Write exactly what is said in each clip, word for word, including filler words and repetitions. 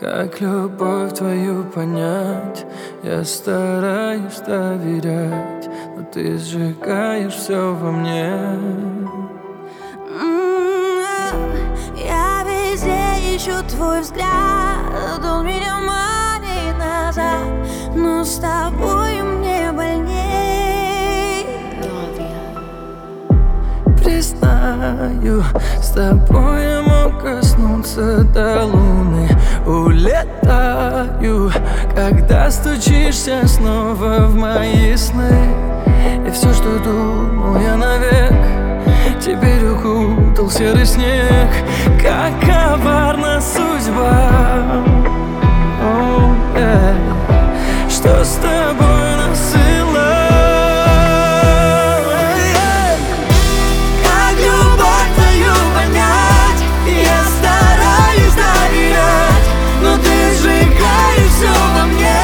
Как любовь твою понять? Я стараюсь доверять, но ты сжигаешь все во мне. Я везде ищу твой взгляд, он меня манит назад, но с тобой мне больней. Признаю, с тобой я мог коснуться до луны. Улетаю, когда стучишься снова в мои сны. И все, что думал я навек, теперь укутал серый снег. Как коварна судьба, oh, yeah. Что с тобой насылает? Как любовь твою понять? Я стараюсь доверять, но ты сжигаешь все во мне.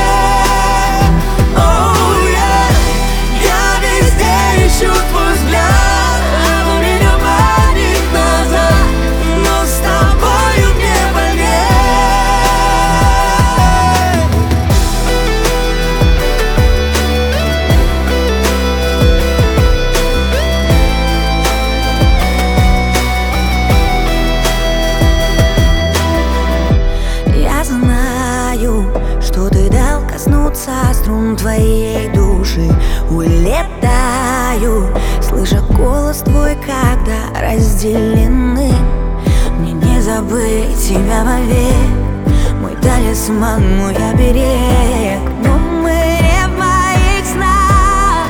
Oh, yeah. Я везде ищу твой взгляд, он меня манит назад, но с тобою мне больней. Я знаю, что ты дал коснуться струн твоей души. Улетаю, слыша голос твой, когда разделены. Мне не забыть тебя вовек, мой талисман, мой оберег. Но мы не в моих снах.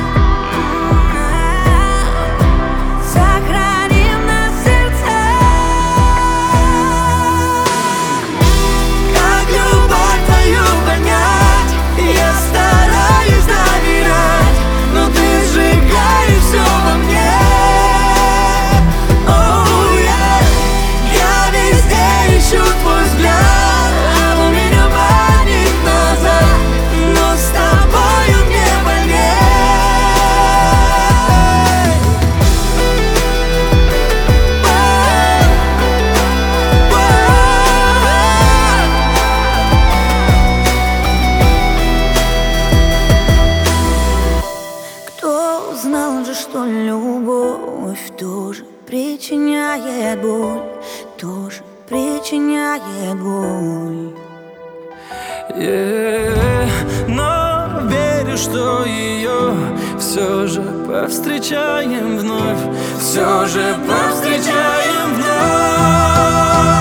Сохраним нас в сердцах. Как любовь твою понять? Я стараюсь доверять, но ты сжигаешь все во мне. Oh, yeah. Я везде ищу твой взгляд, он меня манит назад, но с тобою мне больней. Кто узнал же, что любовь тоже причиняет боль, тоже причиняет боль. Yeah. Но верю, что ее все же повстречаем вновь, все же повстречаем вновь.